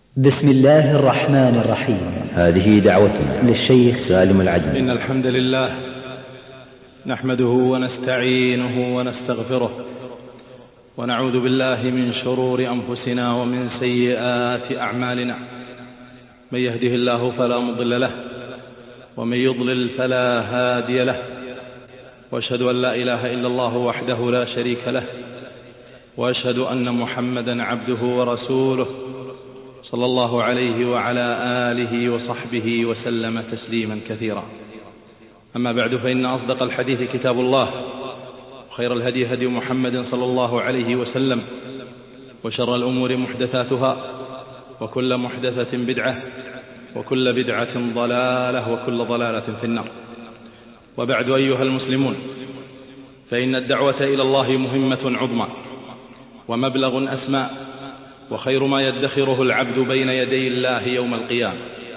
بسم الله الرحمن الرحيم. هذه دعوتنا للشيخ سالم العجمي. إن الحمد لله نحمده ونستعينه ونستغفره ونعوذ بالله من شرور أنفسنا ومن سيئات أعمالنا. من يهده الله فلا مضل له ومن يضلل فلا هادي له، وأشهد أن لا إله إلا الله وحده لا شريك له، وأشهد أن محمدا عبده ورسوله صلى الله عليه وعلى آله وصحبه وسلم تسليما كثيرا. أما بعد، فإن أصدق الحديث كتاب الله، وخير الهدي هدي محمد صلى الله عليه وسلم، وشر الأمور محدثاتها، وكل محدثة بدعة، وكل بدعة ضلالة، وكل ضلالة في النار. وبعد، أيها المسلمون، فإن الدعوة إلى الله مهمة عظمى ومبلغ أسمى، وخير ما يدخره العبد بين يدي الله يوم القيامة،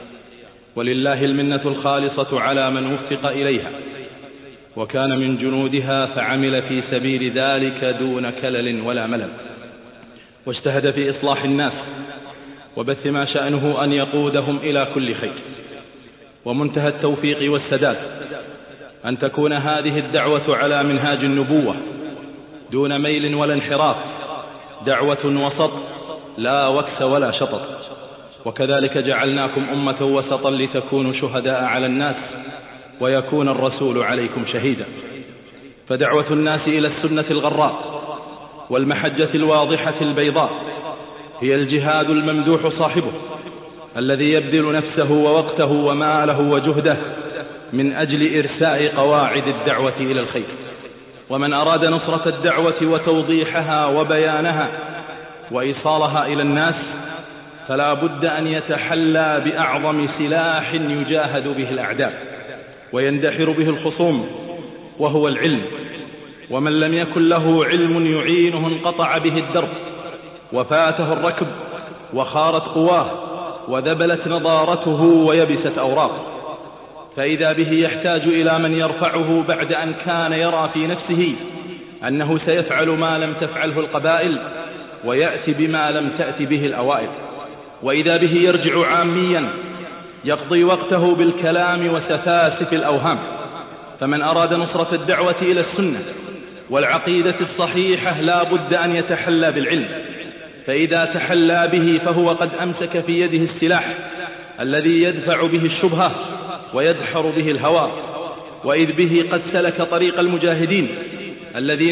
ولله المنة الخالصة على من وفق إليها وكان من جنودها، فعمل في سبيل ذلك دون كلل ولا ملل، واجتهد في إصلاح الناس وبث ما شأنه أن يقودهم إلى كل خير. ومنتهى التوفيق والسداد أن تكون هذه الدعوة على منهاج النبوة دون ميل ولا انحراف، دعوة وسط لا وكس ولا شطط. وكذلك جعلناكم أمة وسطا لتكونوا شهداء على الناس ويكون الرسول عليكم شهيدا. فدعوة الناس إلى السنة الغراء والمحجة الواضحة البيضاء هي الجهاد الممدوح صاحبه، الذي يبذل نفسه ووقته وماله وجهده من أجل إرساء قواعد الدعوة إلى الخير. ومن أراد نصرة الدعوة وتوضيحها وبيانها وإيصالها إلى الناس، فلا بد أن يتحلى بأعظم سلاح يجاهد به الأعداء ويندحر به الخصوم، وهو العلم. ومن لم يكن له علم يعينه انقطع به الدرب وفاته الركب وخارت قواه وذبلت نضارته ويبست أوراقه. فإذا به يحتاج إلى من يرفعه بعد أن كان يرى في نفسه أنه سيفعل ما لم تفعله القبائل ويأتي بما لم تأت به الأوائل. وإذا به يرجع عاميا يقضي وقته بالكلام وسفاسف الأوهام. فمن أراد نصرة الدعوة إلى السنة والعقيدة الصحيحة لا بد أن يتحلى بالعلم، فإذا تحلى به فهو قد أمسك في يده السلاح الذي يدفع به الشبهة ويدحر به الهوى، وإذ به قد سلك طريق المجاهدين الذين